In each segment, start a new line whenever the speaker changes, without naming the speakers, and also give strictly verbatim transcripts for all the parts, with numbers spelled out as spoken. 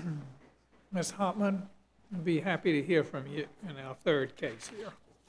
Miz Hopman, I'd be happy to hear from you in our third case here.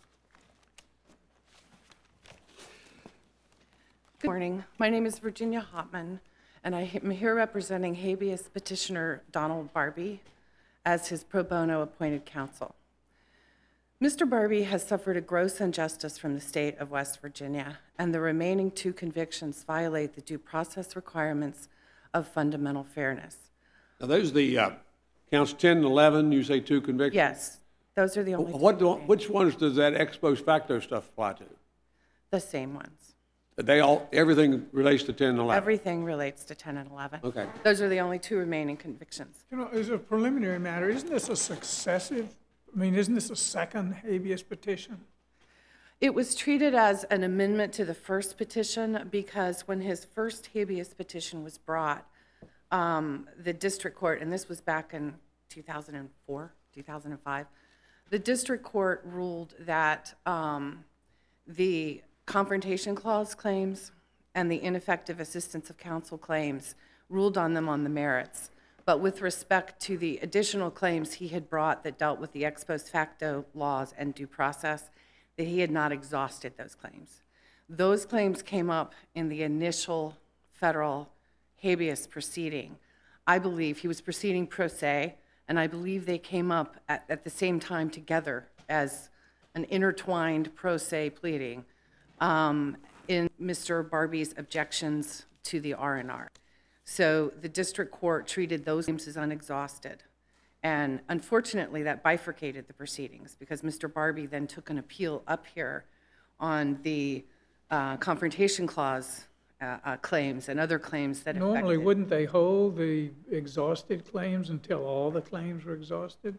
Good morning. My name is Virginia Hopman, and I am here representing habeas petitioner Donald Barbee as his pro bono appointed counsel. Mister Barbee has suffered a gross injustice from the state of West Virginia, and the remaining two convictions violate the due process requirements of fundamental fairness.
Now, those are the uh, counts ten and eleven, you say two convictions?
Yes, those are the only two.
What do,
remaining.
which ones does that ex post facto stuff apply to?
The same ones.
They all, everything relates to ten and eleven?
Everything relates to ten and eleven.
Okay.
Those are the only two remaining convictions.
You know, as a preliminary matter, isn't this a successive, I mean, isn't this a second habeas petition?
It was treated as an amendment to the first petition because when his first habeas petition was brought, um, the district court, and this was back in two thousand four, two thousand five, the district court ruled that um, the confrontation clause claims and the ineffective assistance of counsel claims ruled on them on the merits. But with respect to the additional claims he had brought that dealt with the ex post facto laws and due process, that he had not exhausted those claims. Those claims came up in the initial federal habeas proceeding. I believe he was proceeding pro se, and I believe they came up at, at the same time together as an intertwined pro se pleading um, in Mister Barbee's objections to the R and R. So the district court treated those claims as unexhausted. And unfortunately, that bifurcated the proceedings because Mister Barbee then took an appeal up here on the uh, confrontation clause uh, uh, claims and other claims that
Normally,
affected.
wouldn't they hold the exhausted claims until all the claims were exhausted?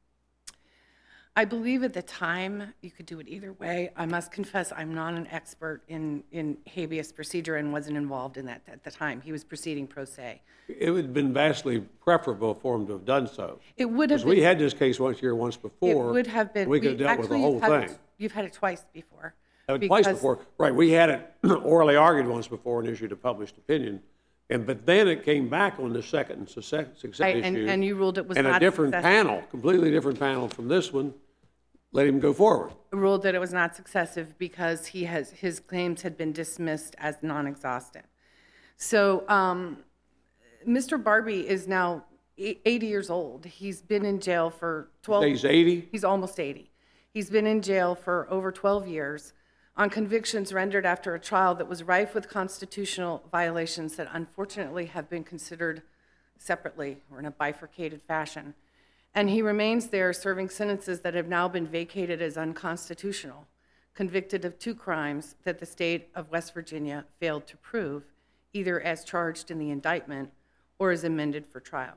I believe at the time you could do it either way. I must confess I'm not an expert in, in habeas procedure and wasn't involved in that at the time. He was proceeding pro se.
It would have been vastly preferable for him to have done so.
It would have
Because
been.
we had this case once here, once before.
It would have been.
We could have dealt with the
actually,
whole
you've had
thing.
It, you've had it twice before.
Had it Twice
because-
before, right, we had it orally argued once before and issued a published opinion. And, but then it came back on the second success, success
Right,
issue.
and, and you ruled it was
And
not
a different
successful.
panel, completely different panel from this one, let him go forward.
Ruled that it was not successive because he has his claims had been dismissed as non-exhausted. So um, Mister Barbee is now eighty years old. He's been in jail for twelve.
He's eighty?
He's almost eighty. He's been in jail for over twelve years on convictions rendered after a trial that was rife with constitutional violations that unfortunately have been considered separately or in a bifurcated fashion. And he remains there serving sentences that have now been vacated as unconstitutional, convicted of two crimes that the state of West Virginia failed to prove, either as charged in the indictment or as amended for trial.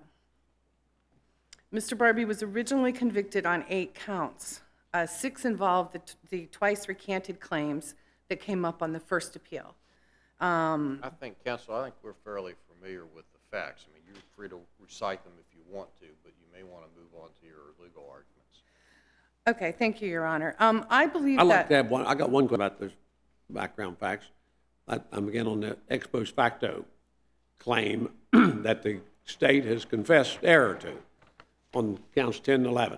Mister Barbee was originally convicted on eight counts. Uh, six involved the, t- the twice recanted claims that came up on the first appeal. Um,
I think, counsel, I think we're fairly familiar with the facts. I mean, you're free to recite them if you want to, but you may want to move on to your legal arguments.
okay, thank you, Your Honor. Um, I believe
I'd
that.
like to have one, I got one question about those background facts. I- I'm again on the ex post facto claim that the state has confessed error to on counts ten and eleven.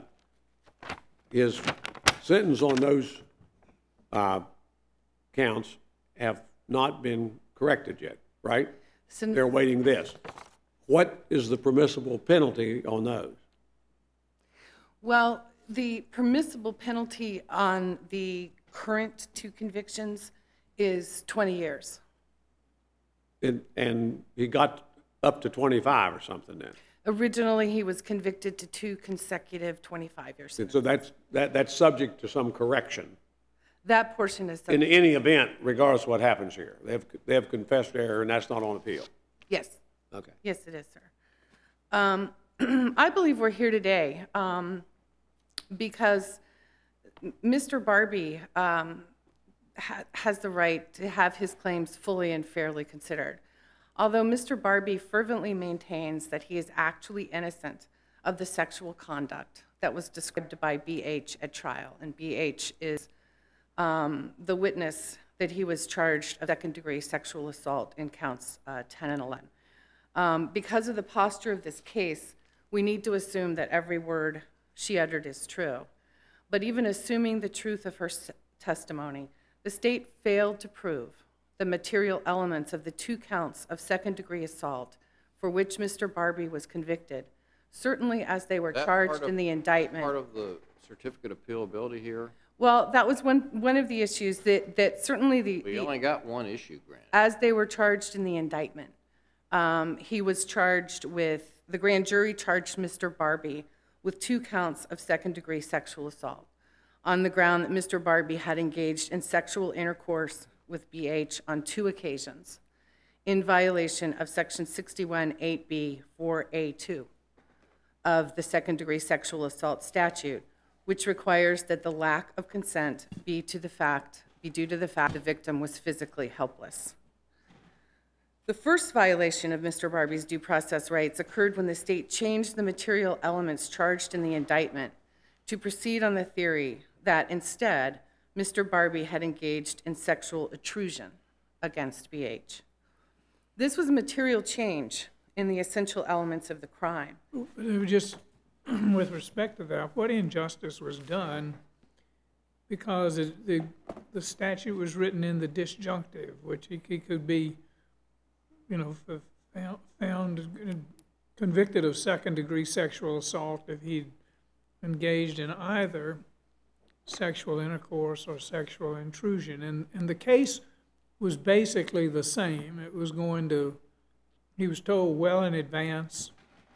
His sentence on those uh, counts have not been corrected yet, right?
Sen-
They're awaiting this. What is the permissible penalty on those?
Well, the permissible penalty on the current two convictions is twenty years.
And, and he got up to twenty-five or something then.
Originally, he was convicted to two consecutive twenty-five years.
And so that's, that, that's subject to some correction.
That portion is
In
subject.
any event, regardless of what happens here. They have, they have confessed error, and that's not on appeal.
Yes,
Okay.
yes, it is, sir. Um, I believe we're here today um, because Mister Barbee um, ha- has the right to have his claims fully and fairly considered. Although Mister Barbee fervently maintains that he is actually innocent of the sexual conduct that was described by B H at trial, and B H is um, the witness that he was charged of second-degree sexual assault in counts uh, ten and eleven. Um, because of the posture of this case, we need to assume that every word she uttered is true. But even assuming the truth of her s- testimony, the state failed to prove the material elements of the two counts of second-degree assault for which Mister Barbie was convicted, certainly as they were
That
charged
part of-
in the
Part
indictment.
of the certificate of appealability here,
Well, that was one, one of the issues that, that certainly the,
we
the-
only got one issue granted.
as they were charged in the indictment. Um, he was charged with, the grand jury charged Mister Barbie with two counts of second-degree sexual assault on the ground that Mister Barbie had engaged in sexual intercourse with B H on two occasions in violation of Section sixty-one eight B four A two of the second-degree sexual assault statute, which requires that the lack of consent be to the fact, be due to the fact the victim was physically helpless. The first violation of Mister Barbie's due process rights occurred when the state changed the material elements charged in the indictment to proceed on the theory that instead, Mister Barbie had engaged in sexual intrusion against B H. This was a material change in the essential elements of the crime.
But it was just, with respect to that, what injustice was done, because it- the, the statute was written in the disjunctive, which he, he could be, you know, f- found, found convicted of second-degree sexual assault if he engaged in either sexual intercourse or sexual intrusion. And, and the case was basically the same. It was going to, he was told well in advance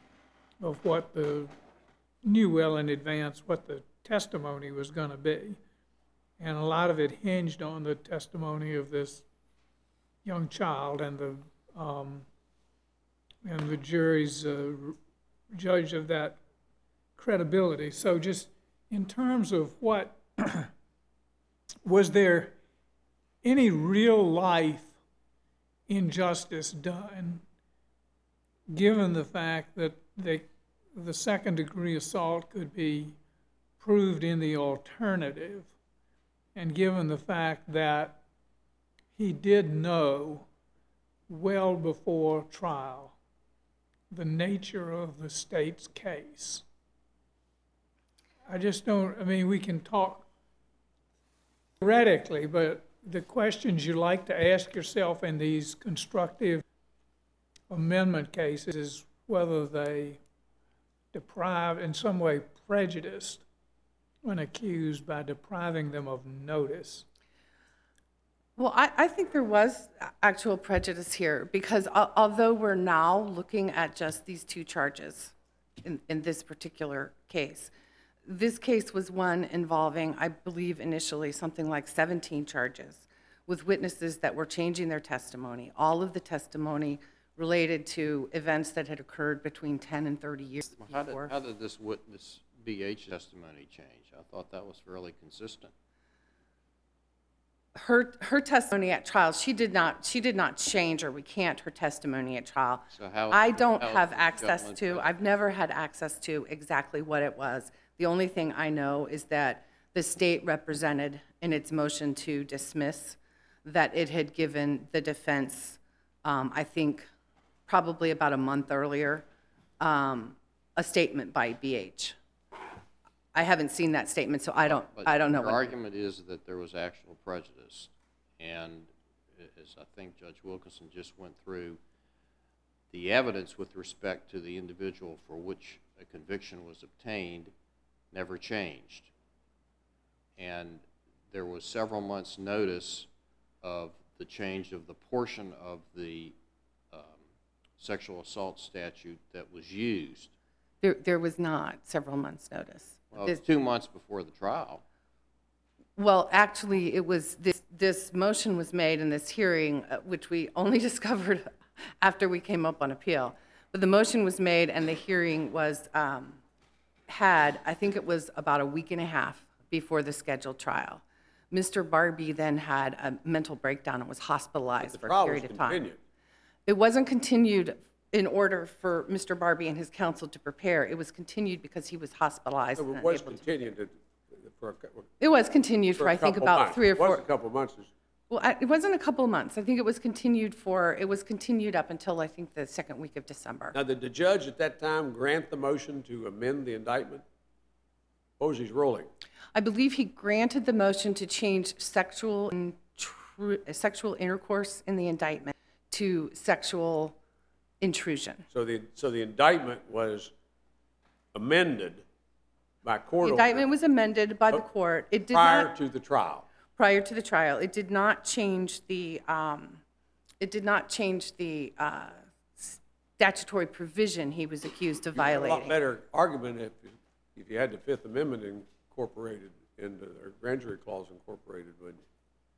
of what the, knew well in advance what the testimony was going to be. And a lot of it hinged on the testimony of this young child and the, um, and the jury's uh, judge of that credibility. So just in terms of what, was there any real life injustice done, given the fact that the, the second degree assault could be proved in the alternative, and given the fact that he did know well before trial the nature of the state's case? I just don't, I mean, we can talk theoretically, but the questions you like to ask yourself in these constructive amendment cases is whether they deprive, in some way prejudiced when accused by depriving them of notice.
Well, I, I think there was actual prejudice here because al- although we're now looking at just these two charges in, in this particular case, this case was one involving, I believe initially, something like seventeen charges with witnesses that were changing their testimony. All of the testimony related to events that had occurred between ten and thirty years
Well, How did,
before.
how did this witness B H testimony change? I thought that was fairly consistent.
Her, her testimony at trial, she did not, she did not change or recant her testimony at trial.
So how-
I don't
how
have
is
access
Jutland
to,
different?
I've never had access to exactly what it was. The only thing I know is that the state represented in its motion to dismiss that it had given the defense, um, I think, probably about a month earlier, um, a statement by B H. I haven't seen that statement, so I don't,
But
I don't know.
Your
what-
argument is that there was actual prejudice, and as I think Judge Wilkinson just went through, the evidence with respect to the individual for which a conviction was obtained never changed. And there was several months' notice of the change of the portion of the um, sexual assault statute that was used.
There, there was not several months' notice.
Well,
This-
two months before the trial.
Well, actually, it was, this, this motion was made in this hearing, uh, which we only discovered after we came up on appeal. But the motion was made and the hearing was, um, had, I think it was about a week and a half before the scheduled trial. Mister Barbie then had a mental breakdown and was hospitalized
The
for a
trial was
period of time.
continued.
It wasn't continued in order for Mister Barbie and his counsel to prepare. It was continued because he was hospitalized.
So
and
it was
unable to-
continued to- for a, cou-
It was continued
for
for,
a
I think,
couple
about
months.
three or
It was
four.
a couple months,
Well, I- it wasn't a couple of months. I think it was continued for, it was continued up until, I think, the second week of December.
Now, did the judge at that time grant the motion to amend the indictment? What was his ruling?
I believe he granted the motion to change sexual, intru- sexual intercourse in the indictment to sexual intrusion.
So the, so the indictment was amended by court
The
order
indictment was amended by the court. It did
prior
not,
to the trial.
prior to the trial. It did not change the, um, it did not change the uh, statutory provision he was accused of
You have a lot
violating.
better argument if, if you had the Fifth Amendment incorporated into, or grand jury clause incorporated, wouldn't you?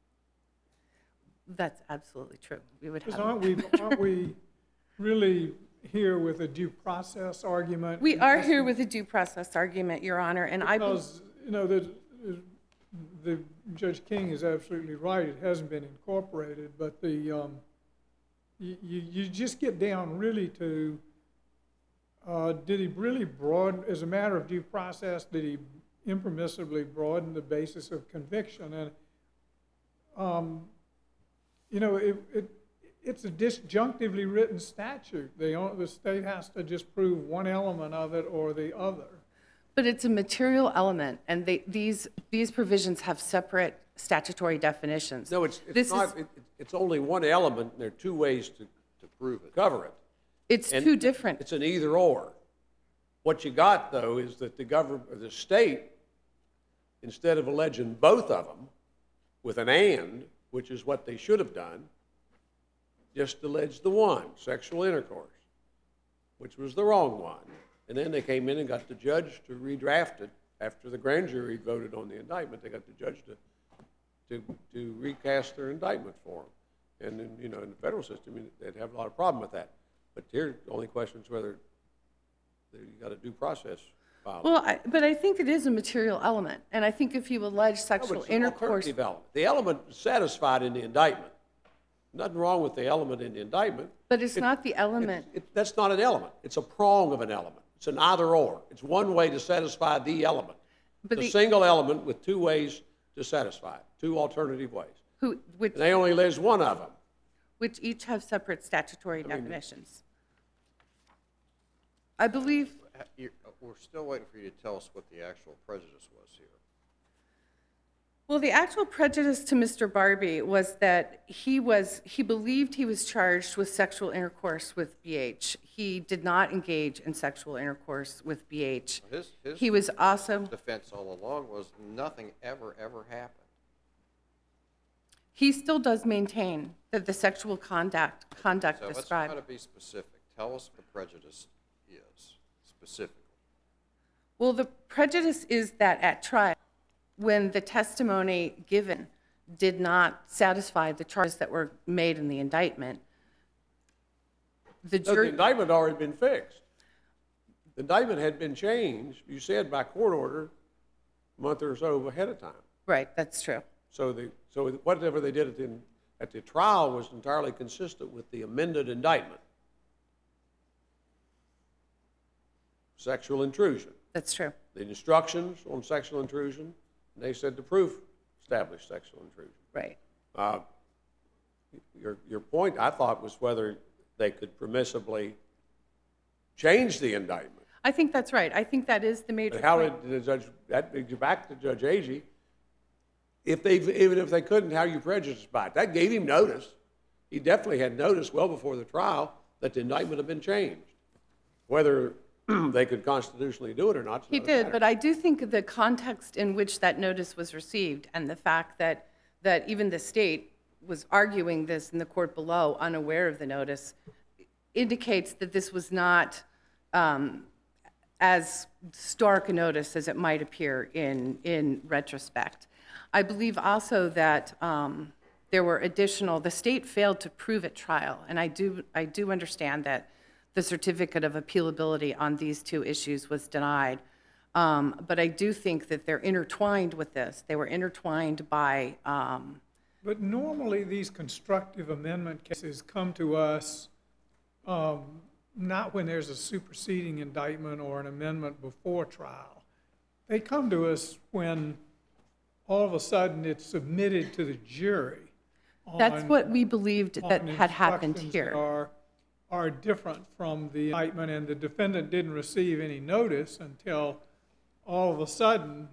That's absolutely true. We would
Because
have.
aren't we, aren't we really here with a due process argument?
We are here with a due process argument, Your Honor, and I, bel-
Because, you know, the, the, Judge King is absolutely right, it hasn't been incorporated, but the, um, you, you, you just get down really to, uh, did he really broaden, as a matter of due process, did he impermissibly broaden the basis of conviction? And, um, you know, it, it, it's a disjunctively written statute. They, don't- the state has to just prove one element of it or the other.
but it's a material element, and they, these, these provisions have separate statutory definitions.
No, it's,
This
it's not,
is-
it, it's only one element, and there are two ways to, to prove it, cover it.
It's
And
two different.
It's an either or. What you got, though, is that the government, or the state, instead of alleging both of them with an and, which is what they should have done, just alleged the one, sexual intercourse, which was the wrong one. And then they came in and got the judge to redraft it after the grand jury voted on the indictment. They got the judge to, to, to recast their indictment for them. And then, you know, in the federal system, they'd have a lot of problem with that. But here, the only question is whether you got a due process violation.
Well, I, but I think it is a material element, and I think if you allege
No, but
sexual
it's an
intercourse,
alternative element. The element is satisfied in the indictment. Nothing wrong with the element in the indictment.
but it's
It-
not the element.
It, it, that's not an element. It's a prong of an element. It's an either or. It's one way to satisfy the element.
But
It's a
the-
single element with two ways to satisfy it, two alternative ways.
Who, which,
And they only list one of them.
which each have separate statutory definitions. I believe,
Ha- you're- We're still waiting for you to tell us what the actual prejudice was here.
well, the actual prejudice to Mister Barbie was that he was, he believed he was charged with sexual intercourse with B H. He did not engage in sexual intercourse with B H.
His, his
He was also,
defense all along was nothing ever, ever happened.
he still does maintain that the sexual conduct, conduct
So let's try
described.
to be specific. Tell us what the prejudice is, specifically.
Well, the prejudice is that at trial, when the testimony given did not satisfy the charges that were made in the indictment, the
No, the
jury,
indictment had already been fixed. The indictment had been changed, you said, by court order a month or so ahead of time.
right, that's true.
So the, so whatever they did at the, at the trial was entirely consistent with the amended indictment. Sexual intrusion.
That's true.
The instructions on sexual intrusion, they said the proof established sexual intrusion.
Right.
Uh, Your, your point, I thought, was whether they could permissibly change the indictment.
I think that's right. I think that is the major
But how
point.
did the judge, that brings you back to Judge Agee. If they, even if they couldn't, how are you prejudiced by it? That gave him notice. He definitely had notice well before the trial that the indictment had been changed. Whether they could constitutionally do it or not.
He did, but I do think the context in which that notice was received and the fact that, that even the state was arguing this in the court below, unaware of the notice, indicates that this was not um, as stark a notice as it might appear in, in retrospect. I believe also that um, there were additional, the state failed to prove at trial, and I do, I do understand that the certificate of appealability on these two issues was denied. Um, But I do think that they're intertwined with this. They were intertwined by, um,
But normally, these constructive amendment cases come to us um, not when there's a superseding indictment or an amendment before trial. They come to us when all of a sudden it's submitted to the jury.
That's
on-
what we believed that
on
had happened
instructions
here.
that Are, are different from the indictment, and the defendant didn't receive any notice until all of a sudden,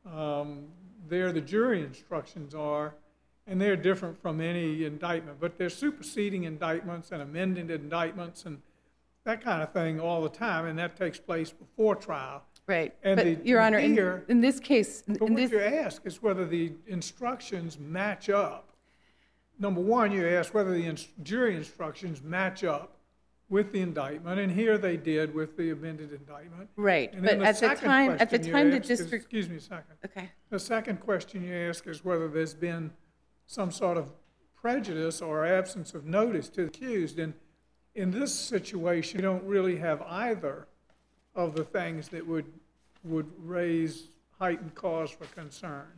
um, there the jury instructions are, and they're different from any indictment, but they're superseding indictments and amending indictments and that kind of thing all the time, and that takes place before trial.
Right.
And the-
But, Your Honor, in,
here-
in this case, in
But what
this,
you ask is whether the instructions match up. Number one, you ask whether the ins- jury instructions match up with the indictment, and here they did with the amended indictment.
right,
And
but
then the
at the
second
time, at the
question you
time the
ask is-
district,
Excuse me a second.
okay.
The second question you ask is whether there's been some sort of prejudice or absence of notice to the accused. And in this situation, you don't really have either of the things that would, would raise heightened cause for concern.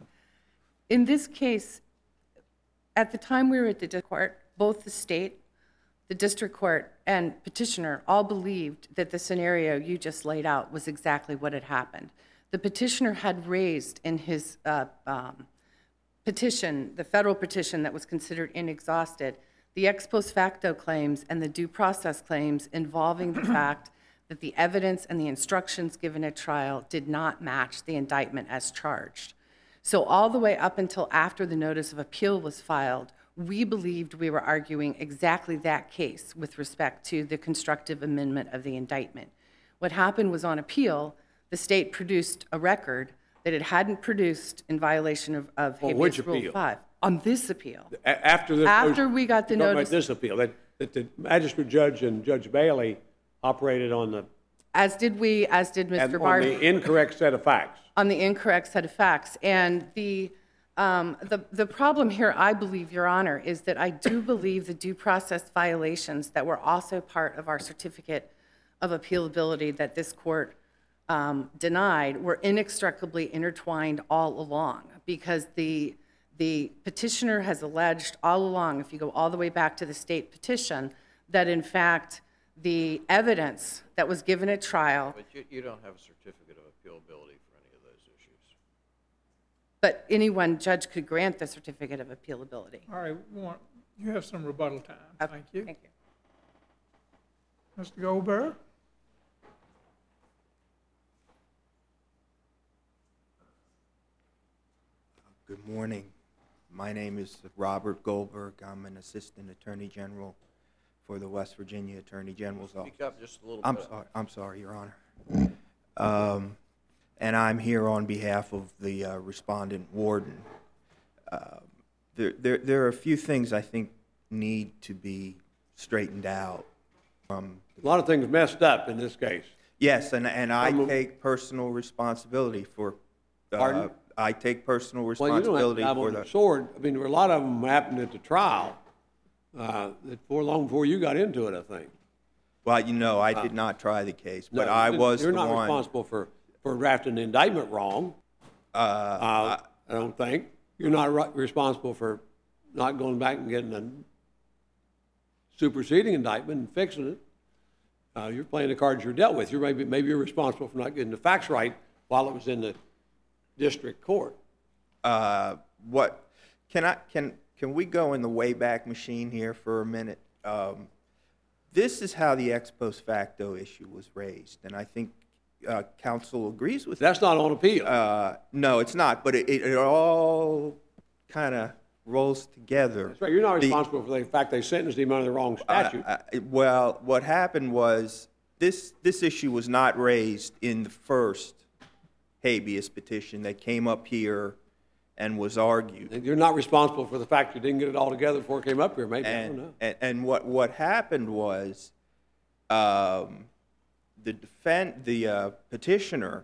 In this case, at the time we were at the district court, both the state, the district court, and petitioner all believed that the scenario you just laid out was exactly what had happened. The petitioner had raised in his uh, um, petition, the federal petition that was considered inexhausted, the ex post facto claims and the due process claims involving the fact that the evidence and the instructions given at trial did not match the indictment as charged. So all the way up until after the notice of appeal was filed, we believed we were arguing exactly that case with respect to the constructive amendment of the indictment. What happened was on appeal, the state produced a record that it hadn't produced in violation of, of
On which
habeas rule
appeal?
five. On this appeal.
A- After this.
After we got the
You're talking
notice-
about this appeal, that, that the magistrate judge and Judge Bailey operated on the,
As did we, as did
on
Mister Barbie.
the incorrect set of facts.
On the incorrect set of facts. And the, um, the, the problem here, I believe, Your Honor, is that I do believe the due process violations that were also part of our certificate of appealability that this court um, denied were inextricably intertwined all along, because the, the petitioner has alleged all along, if you go all the way back to the state petition, that in fact, the evidence that was given at trial,
But you, you don't have a certificate of appealability for any of those issues.
but any one judge could grant the certificate of appealability.
All right, Warren, you have some rebuttal time.
Okay,
Thank you.
Thank you.
Mister Goldberg?
Good morning. My name is Robert Goldberg. I'm an Assistant Attorney General for the West Virginia Attorney General's Office.
Speak up just a little
I'm
bit.
sorry, I'm sorry, Your Honor. Um, And I'm here on behalf of the uh, respondent warden. Uh, There, there, there are a few things I think need to be straightened out from.
A lot of things messed up in this case.
Yes, and, and I
From a-
take personal responsibility for, uh,
Pardon?
I take personal
Well, you don't have
responsibility
to have
for
on
the.
the sword. I mean, there were a lot of them happened at the trial, uh, that for long before you got into it, I think.
Well, you know, I did not try the case, but
No,
I
you-
was the
You're not
one.
responsible for, for drafting the indictment wrong. Uh, I don't think. You're not ri- responsible for not going back and getting a superseding indictment and fixing it. Uh, you're playing the cards you're dealt with. You're maybe, maybe you're responsible for not getting the facts right while it was in the district court.
Uh, what, can I, can, can we go in the Wayback Machine here for a minute? Um, This is how the ex post facto issue was raised, and I think uh, counsel agrees with that.
That's not on appeal.
Uh, no, it's not, but it, it, it all kind of rolls together.
That's right. You're not
The-
responsible for the fact they sentenced him under the wrong statute.
Uh, uh, well, what happened was this this issue was not raised in the first habeas petition that came up here and was argued.
You're not responsible for the fact you didn't get it all together before it came up here, maybe. I don't
And,
know.
and, and what, what happened was um, the defend, the uh, petitioner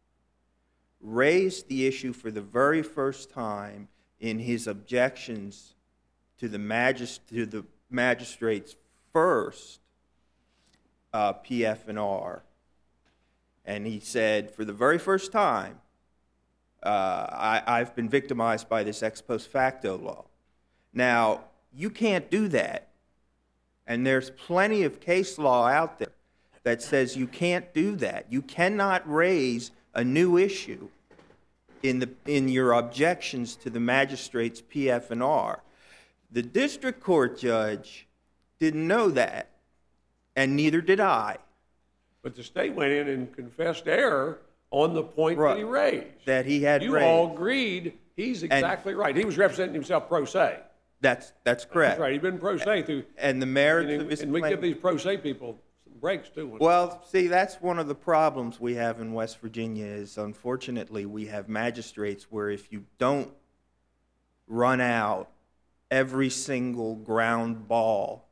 raised the issue for the very first time in his objections to the magis- to the magistrate's first uh, P F and R. And he said, for the very first time, uh, I, I've been victimized by this ex post facto law. Now, you can't do that. And there's plenty of case law out there that says you can't do that. You cannot raise a new issue in, the, in your objections to the magistrate's P F and R. The district court judge didn't know that, and neither did I.
But the state went in and confessed error on the point that he
Right.
raised.
That he had
You
raised.
all agreed he's exactly right. He was representing himself pro se.
That's, that's
That's
correct.
right. He'd been pro se through,
And the merits
and,
of his
and we give
claim.
these pro se people some breaks too.
Well, see, that's one of the problems we have in West Virginia is unfortunately we have magistrates where if you don't run out every single ground ball,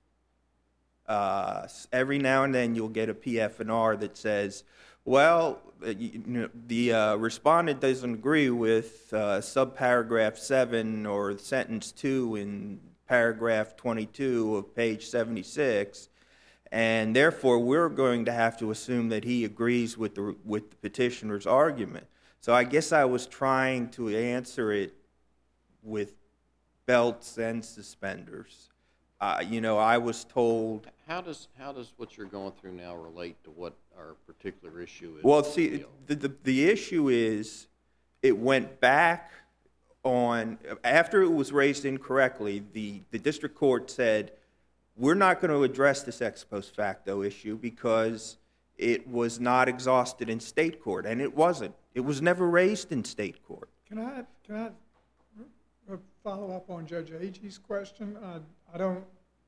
uh, every now and then you'll get a P F and R that says, well, uh, you know, the uh, respondent doesn't agree with uh, subparagraph seven or sentence two in paragraph twenty-two of page seventy-six, and therefore we're going to have to assume that he agrees with the with the petitioner's argument. So I guess I was trying to answer it with belts and suspenders. Uh, you know, I was told.
How does, how does what you're going through now relate to what our particular issue is?
Well,
on
see,
appeal?
the, the, the issue is, it went back on, after it was raised incorrectly, the, the district court said, we're not going to address this ex post facto issue because it was not exhausted in state court, and it wasn't. It was never raised in state court.
Can I, can I uh, follow up on Judge Agee's question? Uh, I don't,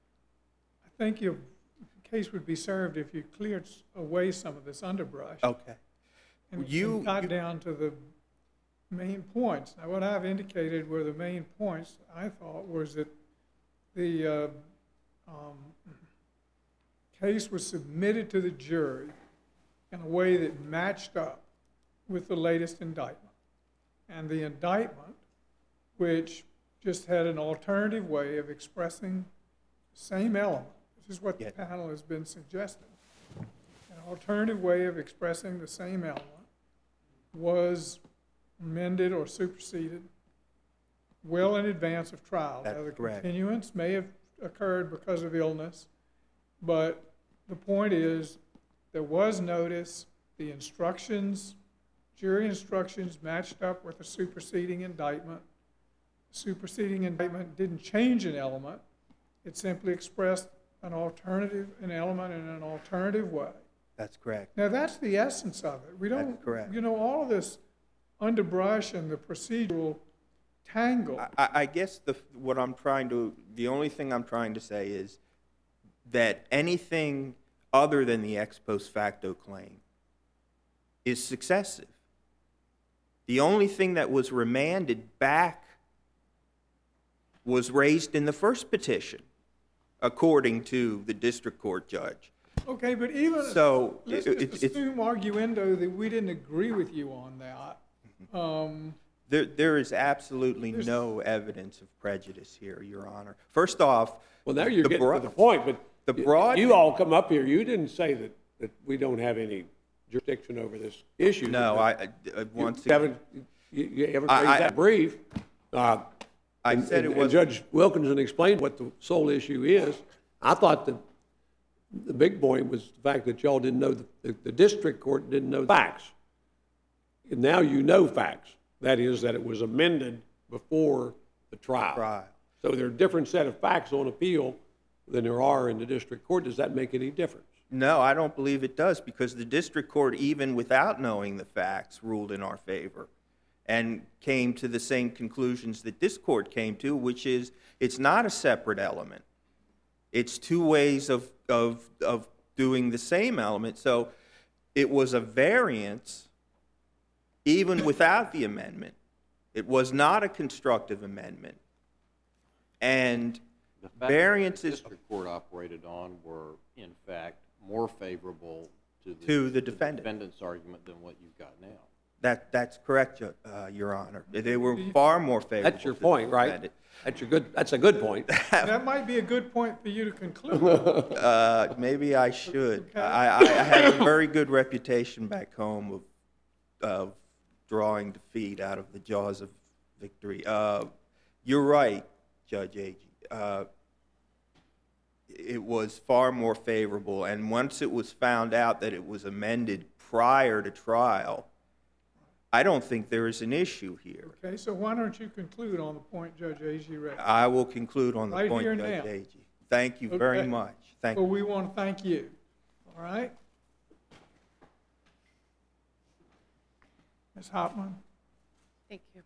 I think your case would be served if you cleared s- away some of this underbrush.
Okay.
and-
you-
and got
you-
down to the main points. Now, what I've indicated were the main points, I thought, was that the uh, um, case was submitted to the jury in a way that matched up with the latest indictment. And the indictment, which just had an alternative way of expressing the same element, this is what the
Yeah.
panel has been suggesting, an alternative way of expressing the same element was amended or superseded well in advance of trial. Now,
That's
the
correct.
continuance may have occurred because of illness, but the point is, there was notice, the instructions, jury instructions matched up with the superseding indictment. Superseding indictment didn't change an element, it simply expressed an alternative, an element in an alternative way.
That's correct.
Now, that's the essence of it. We don't,
That's correct.
you know, all of this underbrush and the procedural tangle.
I- I, I guess the, what I'm trying to, the only thing I'm trying to say is that anything other than the ex post facto claim is successive. The only thing that was remanded back was raised in the first petition, according to the district court judge.
Okay, but even,
So,
let's
it-
just
it- it's-
assume arguendo that we didn't agree with you on that. Um,
There, there is absolutely
There's-
no evidence of prejudice here, Your Honor. First off,
Well, now you're
the
getting to
broad-
the point, but
the
y-
broad-
you all come up here, you didn't say that, that we don't have any jurisdiction over this issue.
no, I, I- I
You
once
haven't, you, you haven't
I-
raised
I-
that brief. Uh,
I
and-
said it
and-
was.
And Judge Wilkinson explained what the sole issue is. I thought that the big point was the fact that y'all didn't know, the, the, the district court didn't know the facts. And now you know facts. That is, that it was amended before the trial.
Trial.
So there are a different set of facts on appeal than there are in the district court. Does that make any difference?
No, I don't believe it does, because the district court, even without knowing the facts, ruled in our favor and came to the same conclusions that this court came to, which is it's not a separate element. It's two ways of, of, of doing the same element. So it was a variance even without the amendment. It was not a constructive amendment. And
The facts that
variances-
the district court operated on were, in fact, more favorable to the.
To the defendant.
defendant's argument than what you've got now.
That, that's correct, Ju- uh, Your Honor. They were far more favorable.
That's your
to the
point, right?
defendant.
That's your good, that's a good point.
that might be a good point for you to conclude.
Uh, maybe I should.
Okay.
I, I I have a very good reputation back home of, of drawing defeat out of the jaws of victory. Uh, you're right, Judge Agee. Uh, it was far more favorable, and once it was found out that it was amended prior to trial, I don't think there is an issue here.
Okay, so why don't you conclude on the point Judge Agee raised?
I will conclude on the
Right
point,
here
Judge
now.
Agee. Thank you very
Okay.
much. Thank
Well,
you.
we want to thank you, all right? Miz Hopman?
Thank you.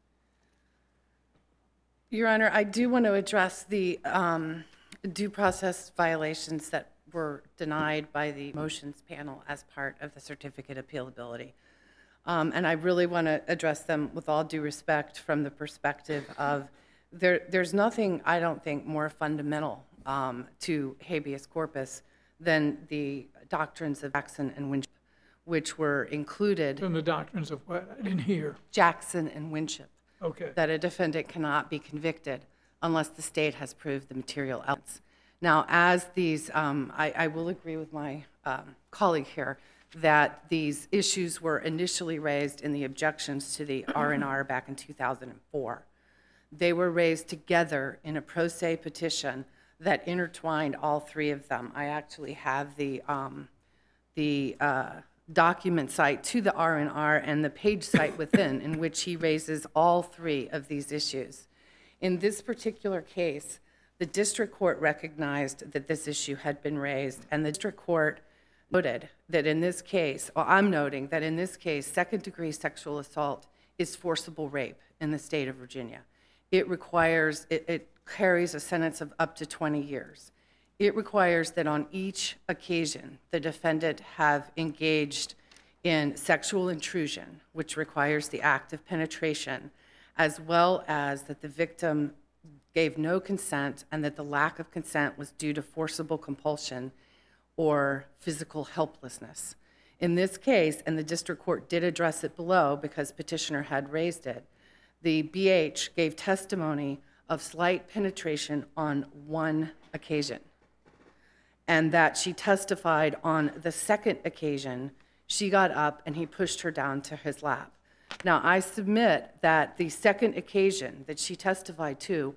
Your Honor, I do want to address the um, due process violations that were denied by the motions panel as part of the certificate appealability. Um, And I really want to address them with all due respect from the perspective of, there, there's nothing, I don't think, more fundamental um, to habeas corpus than the doctrines of Jackson and Winship, which were included,
From the doctrines of what? I didn't hear.
Jackson and Winship,
Okay.
that a defendant cannot be convicted unless the state has proved the material elements. Now, as these, um, I, I will agree with my um, colleague here, that these issues were initially raised in the objections to the R and R back in two thousand four. They were raised together in a pro se petition that intertwined all three of them. I actually have the, um, the uh, document site to the R and R and the page site within, in which he raises all three of these issues. In this particular case, the district court recognized that this issue had been raised, and the district court noted that in this case, or I'm noting that in this case, second-degree sexual assault is forcible rape in the state of Virginia. It requires, it, it carries a sentence of up to twenty years. It requires that on each occasion, the defendant have engaged in sexual intrusion, which requires the act of penetration, as well as that the victim gave no consent and that the lack of consent was due to forcible compulsion or physical helplessness. In this case, and the district court did address it below because petitioner had raised it, the B H gave testimony of slight penetration on one occasion, and that she testified on the second occasion, she got up and he pushed her down to his lap. Now, I submit that the second occasion that she testified to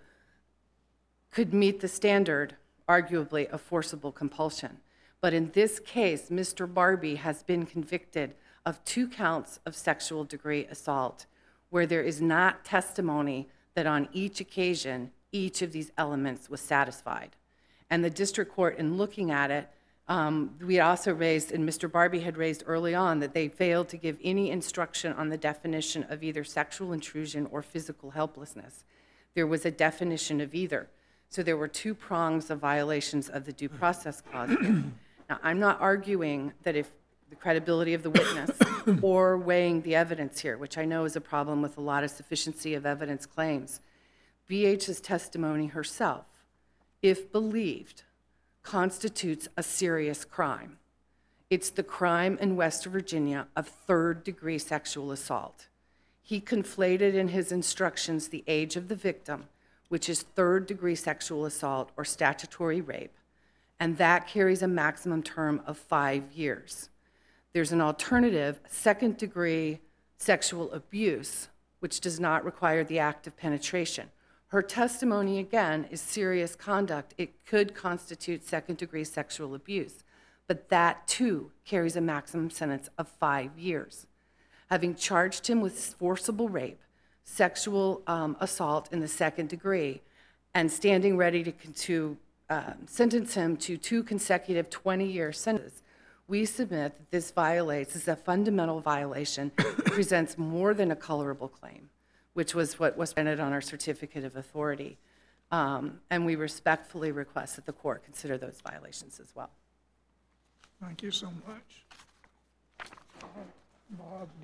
could meet the standard, arguably, of forcible compulsion. But in this case, Mister Barbie has been convicted of two counts of sexual degree assault, where there is not testimony that on each occasion, each of these elements was satisfied. And the district court, in looking at it, um, we also raised, and Mister Barbie had raised early on, that they failed to give any instruction on the definition of either sexual intrusion or physical helplessness. There was a definition of either. So there were two prongs of violations of the due process clause here. Now, I'm not arguing that if the credibility of the witness or weighing the evidence here, which I know is a problem with a lot of sufficiency of evidence claims, B H's testimony herself, if believed, constitutes a serious crime. It's the crime in West Virginia of third-degree sexual assault. He conflated in his instructions the age of the victim, which is third-degree sexual assault or statutory rape, and that carries a maximum term of five years. There's an alternative, second-degree sexual abuse, which does not require the act of penetration. Her testimony, again, is serious conduct. It could constitute second-degree sexual abuse, but that, too, carries a maximum sentence of five years. Having charged him with forcible rape, sexual um, assault in the second degree, and standing ready to, to um, sentence him to two consecutive twenty-year sentences, we submit that this violates, this is a fundamental violation, presents more than a colorable claim, which was what was presented on our certificate of authority. Um, and we respectfully request that the court consider those violations as well.
Thank you so much. Bob,